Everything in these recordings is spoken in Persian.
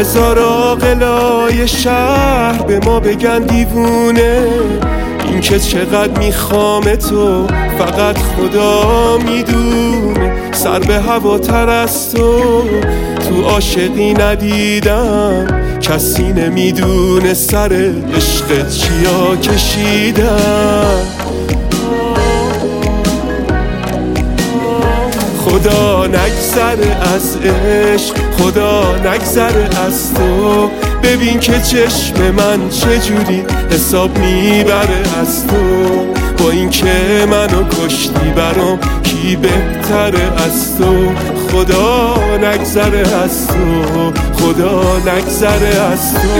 بذار عاقلای شهر به ما بگن دیوونه، این که چقدر میخوام تو فقط خدا میدونه. سر به هواتر از تو عاشقی ندیدم، کسی نمیدونه سر عشقت چیا کشیدم. خدا نگذره از عشق، خدا نگذره از تو، ببین که چشم من چجوری حساب میبره از تو. با این که منو کشتی برام کی بهتره از تو. خدا نگذره از تو، خدا نگذره از تو.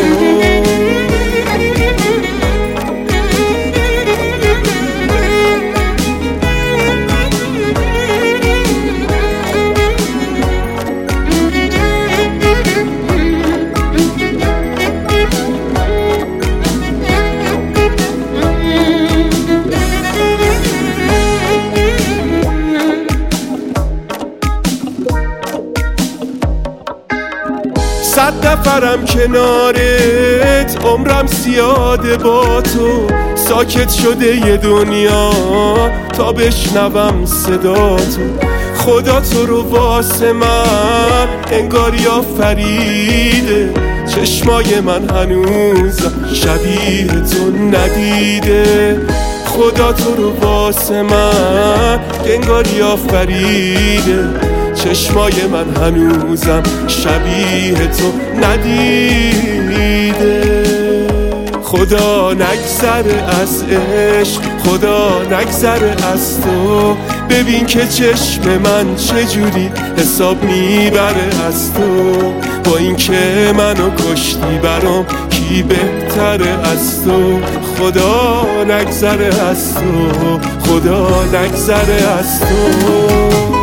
صد نفرم کنارت، عمرم زیاده با تو، ساکت شده یه دنیا تا بشنوم صدا تو. خدا تو رو واسه من انگاری آفریده، چشمای من هنوز شبیه تو ندیده. خدا تو رو واسه من انگاری آفریده، چشمای من هنوزم شبیه تو ندیده. خدا نگذره از عشق، خدا نگذره از تو، ببین که چشم من چجوری حساب میبره از تو. با این که منو کشتی برام کی بهتره از تو. خدا نگذره از تو، خدا نگذره از تو.